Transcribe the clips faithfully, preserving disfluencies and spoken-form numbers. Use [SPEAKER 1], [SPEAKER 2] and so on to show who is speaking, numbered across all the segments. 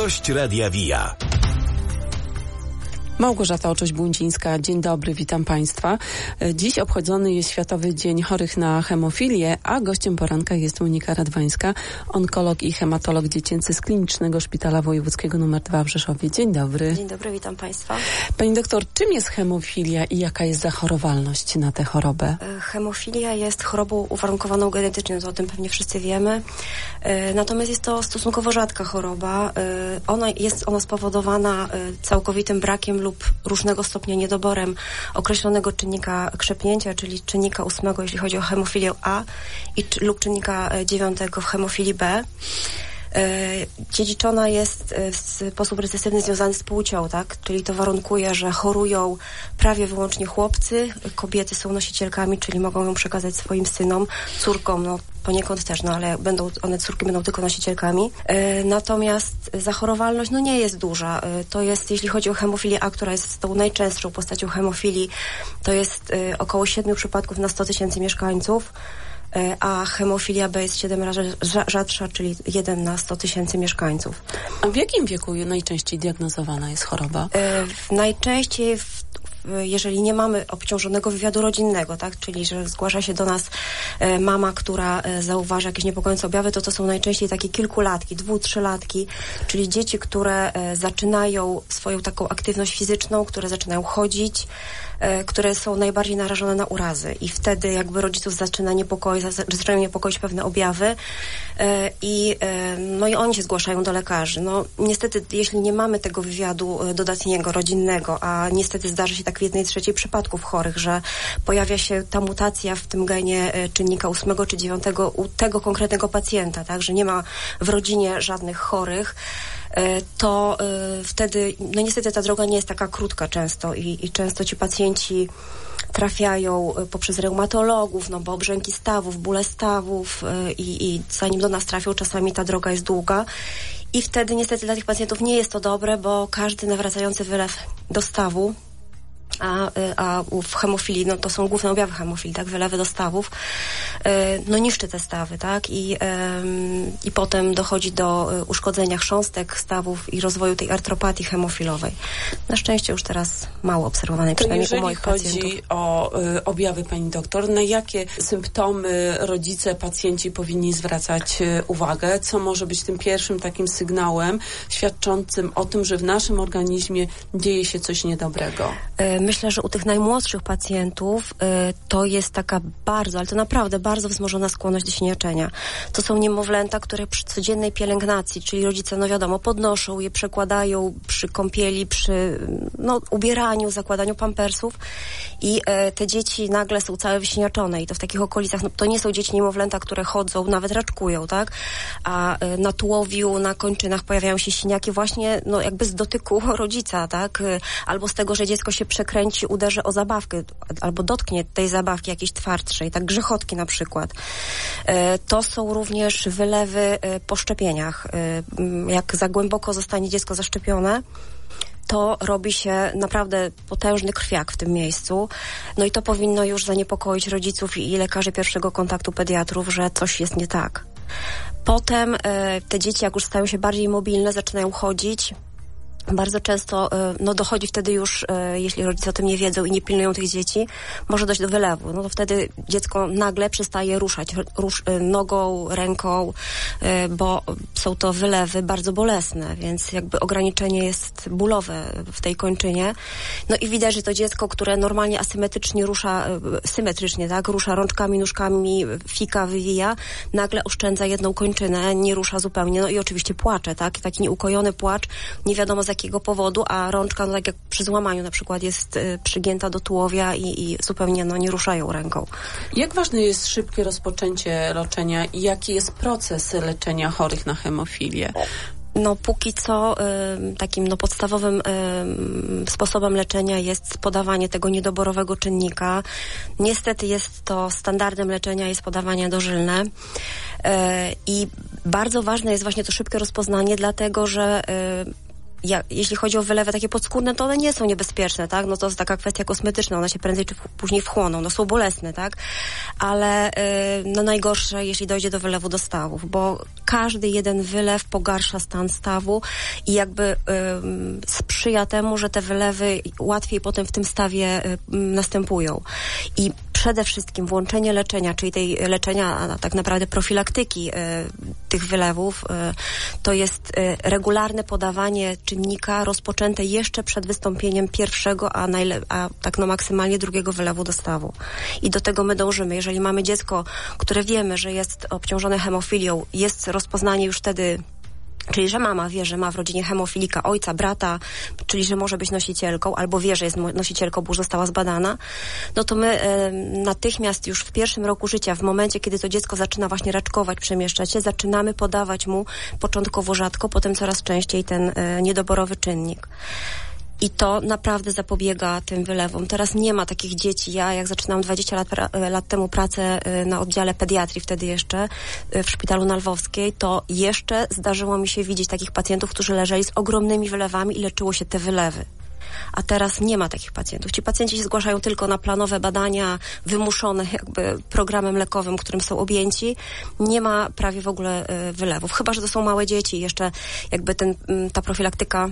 [SPEAKER 1] Gość Radia Via.
[SPEAKER 2] Małgorzata Oczoś-Błądzińska, dzień dobry, witam Państwa. Dziś obchodzony jest Światowy Dzień Chorych na Hemofilię, a gościem poranka jest Monika Radwańska, onkolog i hematolog dziecięcy z Klinicznego Szpitala Wojewódzkiego numer dwa w Rzeszowie. Dzień dobry.
[SPEAKER 3] Dzień dobry, witam Państwa.
[SPEAKER 2] Pani doktor, czym jest hemofilia i jaka jest zachorowalność na tę chorobę?
[SPEAKER 3] Hemofilia jest chorobą uwarunkowaną genetycznie, to o tym pewnie wszyscy wiemy. Natomiast jest to stosunkowo rzadka choroba. Ona jest ona spowodowana całkowitym brakiem lub różnego stopnia niedoborem określonego czynnika krzepnięcia, czyli czynnika ósmego, jeśli chodzi o hemofilię A i, czy, lub czynnika dziewiątego w hemofilii B. Dziedziczona jest w sposób recesywny związany z płcią, tak? Czyli to warunkuje, że chorują prawie wyłącznie chłopcy, kobiety są nosicielkami, czyli mogą ją przekazać swoim synom, córkom, no poniekąd też, no ale będą one, córki będą tylko nosicielkami. E, natomiast zachorowalność, no nie jest duża. E, to jest, jeśli chodzi o hemofilię A, która jest tą najczęstszą postacią hemofilii, to jest e, około siedmiu przypadków na sto tysięcy mieszkańców, a hemofilia B jest siedem razy rzadsza, czyli jeden na sto tysięcy mieszkańców.
[SPEAKER 2] A w jakim wieku najczęściej diagnozowana jest choroba?
[SPEAKER 3] E, najczęściej w jeżeli nie mamy obciążonego wywiadu rodzinnego, tak, czyli że zgłasza się do nas e, mama, która e, zauważa jakieś niepokojące objawy, to to są najczęściej takie kilkulatki, dwu, trzylatki, czyli dzieci, które e, zaczynają swoją taką aktywność fizyczną, które zaczynają chodzić, e, które są najbardziej narażone na urazy i wtedy jakby rodziców zaczyna niepokoić, zaczynają niepokoić pewne objawy e, i e, no i oni się zgłaszają do lekarzy. No niestety, jeśli nie mamy tego wywiadu dodatniego, rodzinnego, a niestety zdarzy się tak w jednej trzeciej przypadków chorych, że pojawia się ta mutacja w tym genie czynnika ósmego czy dziewiątego u tego konkretnego pacjenta, tak, że nie ma w rodzinie żadnych chorych, to y, wtedy, no niestety ta droga nie jest taka krótka często i, i często ci pacjenci trafiają poprzez reumatologów, no bo obrzęki stawów, bóle stawów y, i zanim do nas trafią, czasami ta droga jest długa. I wtedy niestety dla tych pacjentów nie jest to dobre, bo każdy nawracający wylew do stawu, A, a w hemofilii, no to są główne objawy hemofilii, tak, wylewy do stawów, no niszczy te stawy, tak, i, ym, i potem dochodzi do uszkodzenia chrząstek stawów i rozwoju tej artropatii hemofilowej. Na szczęście już teraz mało obserwowanej, przynajmniej u moich pacjentów.
[SPEAKER 2] Jeżeli chodzi o y, objawy, pani doktor, na jakie symptomy rodzice, pacjenci powinni zwracać y, uwagę? Co może być tym pierwszym takim sygnałem świadczącym o tym, że w naszym organizmie dzieje się coś niedobrego?
[SPEAKER 3] Y, Myślę, że u tych najmłodszych pacjentów y, to jest taka bardzo, ale to naprawdę bardzo wzmożona skłonność do siniaczenia. To są niemowlęta, które przy codziennej pielęgnacji, czyli rodzice, no wiadomo, podnoszą je, przekładają przy kąpieli, przy no, ubieraniu, zakładaniu pampersów i y, te dzieci nagle są całe wysiniaczone i to w takich okolicach, no to nie są dzieci niemowlęta, które chodzą, nawet raczkują, tak? A y, na tułowiu, na kończynach pojawiają się siniaki właśnie, no jakby z dotyku rodzica, tak? Y, albo z tego, że dziecko się przekręci, uderzy o zabawkę albo dotknie tej zabawki jakiejś twardszej, tak grzechotki na przykład. E, to są również wylewy e, po szczepieniach. E, jak za głęboko zostanie dziecko zaszczepione, to robi się naprawdę potężny krwiak w tym miejscu. No i to powinno już zaniepokoić rodziców i lekarzy pierwszego kontaktu pediatrów, że coś jest nie tak. Potem e, te dzieci, jak już stają się bardziej mobilne, zaczynają chodzić. Bardzo często no, dochodzi wtedy już, jeśli rodzice o tym nie wiedzą i nie pilnują tych dzieci, może dojść do wylewu. No to wtedy dziecko nagle przestaje ruszać rusz, nogą, ręką, bo są to wylewy bardzo bolesne, więc jakby ograniczenie jest bólowe w tej kończynie. No i widać, że to dziecko, które normalnie asymetrycznie rusza, symetrycznie, tak, rusza rączkami, nóżkami, fika, wywija, nagle oszczędza jedną kończynę, nie rusza zupełnie, no i oczywiście płacze, tak, taki nieukojony płacz, nie wiadomo z jakiego powodu, a rączka, no tak jak przy złamaniu na przykład, jest y, przygięta do tułowia i, i zupełnie no, nie ruszają ręką.
[SPEAKER 2] Jak ważne jest szybkie rozpoczęcie leczenia i jaki jest proces leczenia chorych na hemofilię?
[SPEAKER 3] No póki co y, takim no, podstawowym y, sposobem leczenia jest podawanie tego niedoborowego czynnika. Niestety jest to standardem leczenia, jest podawanie dożylne. Y, I bardzo ważne jest właśnie to szybkie rozpoznanie, dlatego że y, ja, jeśli chodzi o wylewy takie podskórne, to one nie są niebezpieczne, tak? No to jest taka kwestia kosmetyczna, one się prędzej czy później wchłoną, no są bolesne, tak? Ale y, no najgorsze, jeśli dojdzie do wylewu do stawów, bo każdy jeden wylew pogarsza stan stawu i jakby y, sprzyja temu, że te wylewy łatwiej potem w tym stawie y, następują. I przede wszystkim włączenie leczenia, czyli tej leczenia, a tak naprawdę profilaktyki y, tych wylewów, y, to jest y, regularne podawanie czynnika rozpoczęte jeszcze przed wystąpieniem pierwszego, a, najle- a tak no maksymalnie drugiego wylewu do stawu. I do tego my dążymy. Jeżeli mamy dziecko, które wiemy, że jest obciążone hemofilią, jest rozpoznanie już wtedy, czyli że mama wie, że ma w rodzinie hemofilika ojca, brata, czyli że może być nosicielką, albo wie, że jest nosicielką, bo już została zbadana, no to my e, natychmiast już w pierwszym roku życia, w momencie, kiedy to dziecko zaczyna właśnie raczkować, przemieszczać się, zaczynamy podawać mu początkowo rzadko, potem coraz częściej ten e, niedoborowy czynnik. I to naprawdę zapobiega tym wylewom. Teraz nie ma takich dzieci. Ja jak zaczynałam dwadzieścia lat, pra- lat temu pracę na oddziale pediatrii, wtedy jeszcze w szpitalu na Lwowskiej, to jeszcze zdarzyło mi się widzieć takich pacjentów, którzy leżeli z ogromnymi wylewami i leczyło się te wylewy. A teraz nie ma takich pacjentów. Ci pacjenci się zgłaszają tylko na planowe badania wymuszone jakby programem lekowym, którym są objęci. Nie ma prawie w ogóle y, wylewów. Chyba że to są małe dzieci. Jeszcze jakby ten, ta profilaktyka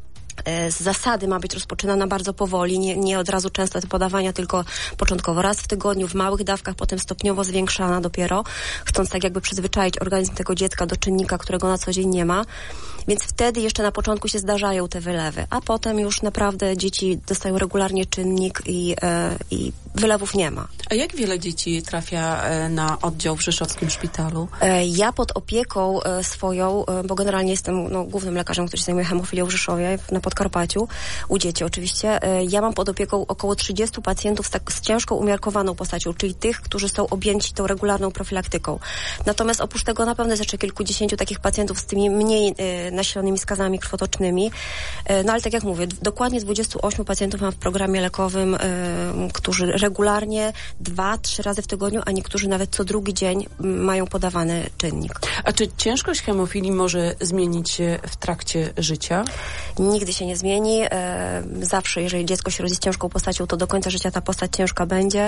[SPEAKER 3] z zasady ma być rozpoczynana bardzo powoli, nie, nie od razu często te podawania, tylko początkowo raz w tygodniu, w małych dawkach, potem stopniowo zwiększana dopiero, chcąc tak jakby przyzwyczaić organizm tego dziecka do czynnika, którego na co dzień nie ma. Więc wtedy jeszcze na początku się zdarzają te wylewy, a potem już naprawdę dzieci dostają regularnie czynnik i, e, i wylewów nie ma.
[SPEAKER 2] A jak wiele dzieci trafia na oddział w rzeszowskim szpitalu?
[SPEAKER 3] E, ja pod opieką e, swoją, e, bo generalnie jestem no, głównym lekarzem, który się zajmuje hemofilią w Rzeszowie, na Podkarpaciu, u dzieci oczywiście. E, ja mam pod opieką około trzydziestu pacjentów z, tak, z ciężką umiarkowaną postacią, czyli tych, którzy są objęci tą regularną profilaktyką. Natomiast oprócz tego na pewno jest jeszcze kilkudziesięciu takich pacjentów z tymi mniej e, nasilonymi skazami krwotocznymi. E, no ale tak jak mówię, dokładnie dwudziestu ośmiu pacjentów mam w programie lekowym, e, którzy regularnie dwa, trzy razy w tygodniu, a niektórzy nawet co drugi dzień mają podawany czynnik.
[SPEAKER 2] A czy ciężkość hemofilii może zmienić się w trakcie życia?
[SPEAKER 3] Nigdy się nie zmieni. E, zawsze, jeżeli dziecko się rodzi z ciężką postacią, to do końca życia ta postać ciężka będzie.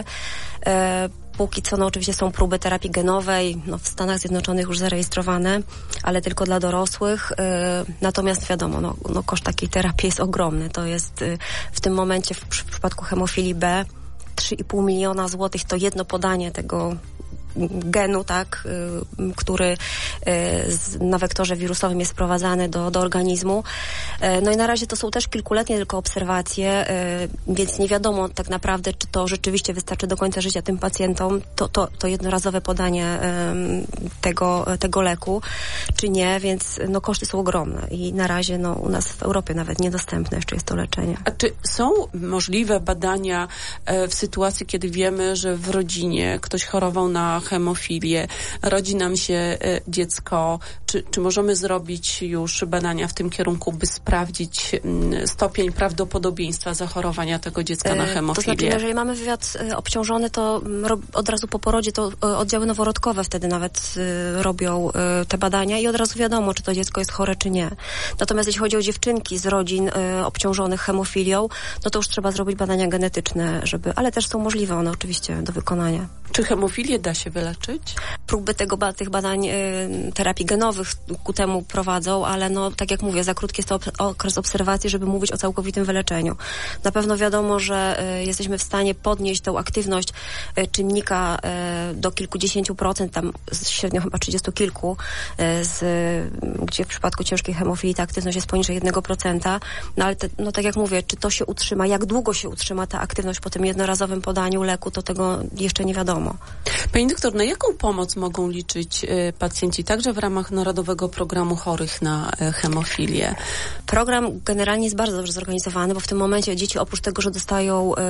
[SPEAKER 3] E, Póki co, no oczywiście są próby terapii genowej, no w Stanach Zjednoczonych już zarejestrowane, ale tylko dla dorosłych. Yy, natomiast wiadomo, no, no koszt takiej terapii jest ogromny. To jest yy, w tym momencie w, w przypadku hemofilii B trzy i pół miliona złotych to jedno podanie tego genu, tak, y, który y, z, na wektorze wirusowym jest sprowadzany do, do organizmu. Y, no i na razie to są też kilkuletnie tylko obserwacje, y, więc nie wiadomo tak naprawdę, czy to rzeczywiście wystarczy do końca życia tym pacjentom, to, to, to jednorazowe podanie y, tego, tego leku, czy nie, więc no koszty są ogromne i na razie no u nas w Europie nawet niedostępne jeszcze jest to leczenie.
[SPEAKER 2] A czy są możliwe badania y, w sytuacji, kiedy wiemy, że w rodzinie ktoś chorował na hemofilię, rodzi nam się y, dziecko, czy, czy możemy zrobić już badania w tym kierunku, by sprawdzić y, stopień prawdopodobieństwa zachorowania tego dziecka na hemofilię?
[SPEAKER 3] To znaczy, jeżeli mamy wywiad y, obciążony, to ro, od razu po porodzie to y, oddziały noworodkowe wtedy nawet y, robią y, te badania i od razu wiadomo, czy to dziecko jest chore, czy nie. Natomiast jeśli chodzi o dziewczynki z rodzin y, obciążonych hemofilią, no to już trzeba zrobić badania genetyczne, żeby, ale też są możliwe one oczywiście do wykonania.
[SPEAKER 2] Czy hemofilię da się wyleczyć?
[SPEAKER 3] Próby tego, tych badań y, terapii genowych ku temu prowadzą, ale no, tak jak mówię, za krótki jest to ob- okres obserwacji, żeby mówić o całkowitym wyleczeniu. Na pewno wiadomo, że y, jesteśmy w stanie podnieść tą aktywność y, czynnika y, do kilkudziesięciu procent, tam średnio chyba trzydziestu kilku, y, z, y, gdzie w przypadku ciężkiej hemofilii ta aktywność jest poniżej jednego procenta. No ale te, no, tak jak mówię, czy to się utrzyma, jak długo się utrzyma ta aktywność po tym jednorazowym podaniu leku, to tego jeszcze nie wiadomo.
[SPEAKER 2] Pani doktor, na jaką pomoc mogą liczyć y, pacjenci także w ramach Narodowego Programu Chorych na y, Hemofilię?
[SPEAKER 3] Program generalnie jest bardzo dobrze zorganizowany, bo w tym momencie dzieci oprócz tego, że dostają y,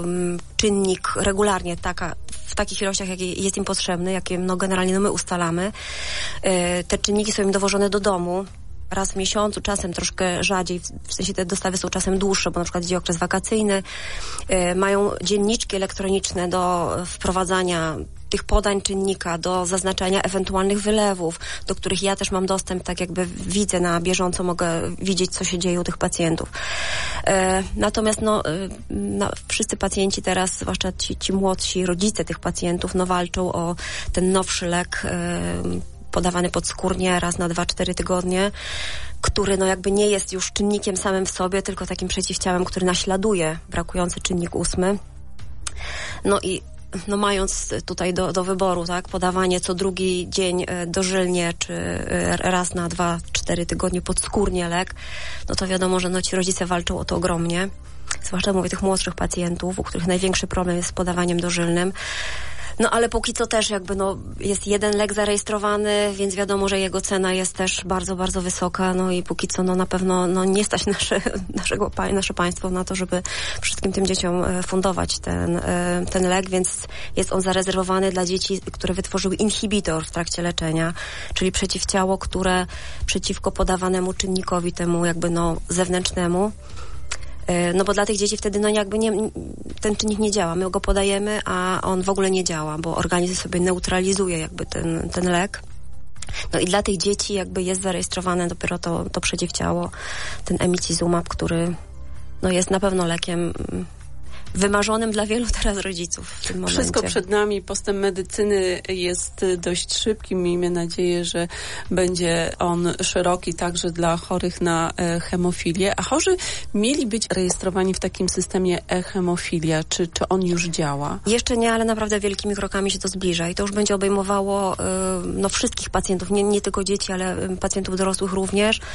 [SPEAKER 3] czynnik regularnie taka, w takich ilościach, jakie jest im potrzebny, jakie no, generalnie no, my ustalamy, y, te czynniki są im dowożone do domu. raz w miesiącu, czasem troszkę rzadziej, w sensie te dostawy są czasem dłuższe, bo na przykład idzie okres wakacyjny. Yy, mają dzienniczki elektroniczne do wprowadzania tych podań czynnika, do zaznaczania ewentualnych wylewów, do których ja też mam dostęp, tak jakby widzę na bieżąco, mogę widzieć, co się dzieje u tych pacjentów. E, natomiast no, e, na, wszyscy pacjenci teraz, zwłaszcza ci, ci młodsi, rodzice tych pacjentów, no walczą o ten nowszy lek e, podawany podskórnie raz na dwa, cztery tygodnie, który no jakby nie jest już czynnikiem samym w sobie, tylko takim przeciwciałem, który naśladuje brakujący czynnik ósmy. No i no mając tutaj do, do wyboru, tak, podawanie co drugi dzień e, dożylnie, czy e, raz na dwa, cztery tygodnie podskórnie lek, no to wiadomo, że no ci rodzice walczą o to ogromnie. Zwłaszcza mówię tych młodszych pacjentów, u których największy problem jest z podawaniem dożylnym. No ale póki co też jakby no jest jeden lek zarejestrowany, więc wiadomo, że jego cena jest też bardzo, bardzo wysoka, no i póki co no na pewno no nie stać nasze, naszego, nasze państwo na to, żeby wszystkim tym dzieciom fundować ten, ten lek, więc jest on zarezerwowany dla dzieci, które wytworzyły inhibitor w trakcie leczenia, czyli przeciwciało, które przeciwko podawanemu czynnikowi temu jakby no zewnętrznemu. No bo dla tych dzieci wtedy no jakby nie, ten czynnik nie działa. My go podajemy, a on w ogóle nie działa, bo organizm sobie neutralizuje jakby ten, ten lek. No i dla tych dzieci jakby jest zarejestrowane dopiero to, to przeciwciało, ten emicizumab, który no jest na pewno lekiem wymarzonym dla wielu teraz rodziców w tym momencie.
[SPEAKER 2] Wszystko przed nami, postęp medycyny jest dość szybki. Miejmy nadzieję, że będzie on szeroki także dla chorych na e, hemofilię. A chorzy mieli być rejestrowani w takim systemie e-hemofilia. Czy, czy on już działa?
[SPEAKER 3] Jeszcze nie, ale naprawdę wielkimi krokami się to zbliża i to już będzie obejmowało y, no, wszystkich pacjentów, nie, nie tylko dzieci, ale pacjentów dorosłych również. Y,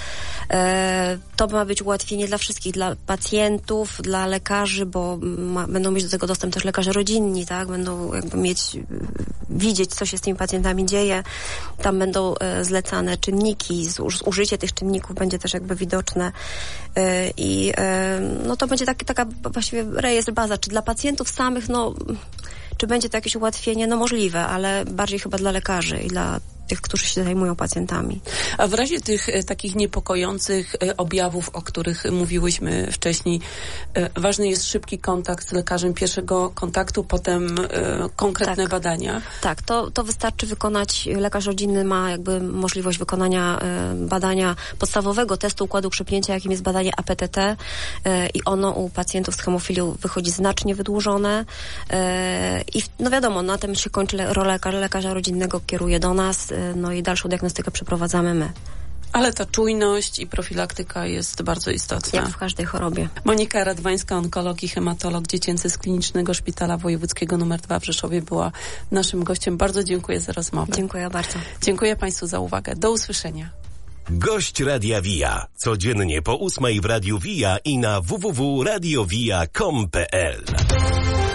[SPEAKER 3] to ma być ułatwienie dla wszystkich, dla pacjentów, dla lekarzy, bo Ma, będą mieć do tego dostęp też lekarze rodzinni, tak? Będą jakby mieć, widzieć, co się z tymi pacjentami dzieje. Tam będą e, zlecane czynniki, z, z, użycie tych czynników będzie też jakby widoczne e, i e, no to będzie taki, taka właściwie rejestr, baza. Czy dla pacjentów samych, no, czy będzie to jakieś ułatwienie? No możliwe, ale bardziej chyba dla lekarzy i dla tych, którzy się zajmują pacjentami.
[SPEAKER 2] A w razie tych e, takich niepokojących e, objawów, o których mówiłyśmy wcześniej, e, ważny jest szybki kontakt z lekarzem pierwszego kontaktu, potem e, konkretne
[SPEAKER 3] tak.
[SPEAKER 2] badania.
[SPEAKER 3] Tak, to, to wystarczy wykonać, lekarz rodzinny ma jakby możliwość wykonania e, badania podstawowego testu układu krzepnięcia, jakim jest badanie A P T T e, i ono u pacjentów z hemofilią wychodzi znacznie wydłużone e, i no wiadomo, na tym się kończy rola lekarza, lekarza rodzinnego, kieruje do nas, no i dalszą diagnostykę przeprowadzamy my.
[SPEAKER 2] Ale ta czujność i profilaktyka jest bardzo istotna.
[SPEAKER 3] Jak w każdej chorobie.
[SPEAKER 2] Monika Radwańska, onkolog i hematolog dziecięcy z Klinicznego Szpitala Wojewódzkiego numer dwa w Rzeszowie, była naszym gościem. Bardzo dziękuję za rozmowę.
[SPEAKER 3] Dziękuję bardzo.
[SPEAKER 2] Dziękuję Państwu za uwagę. Do usłyszenia.
[SPEAKER 1] Gość Radia Via. Codziennie po ósmej w Radiu Via i na w w w kropka radio via kropka com kropka p l.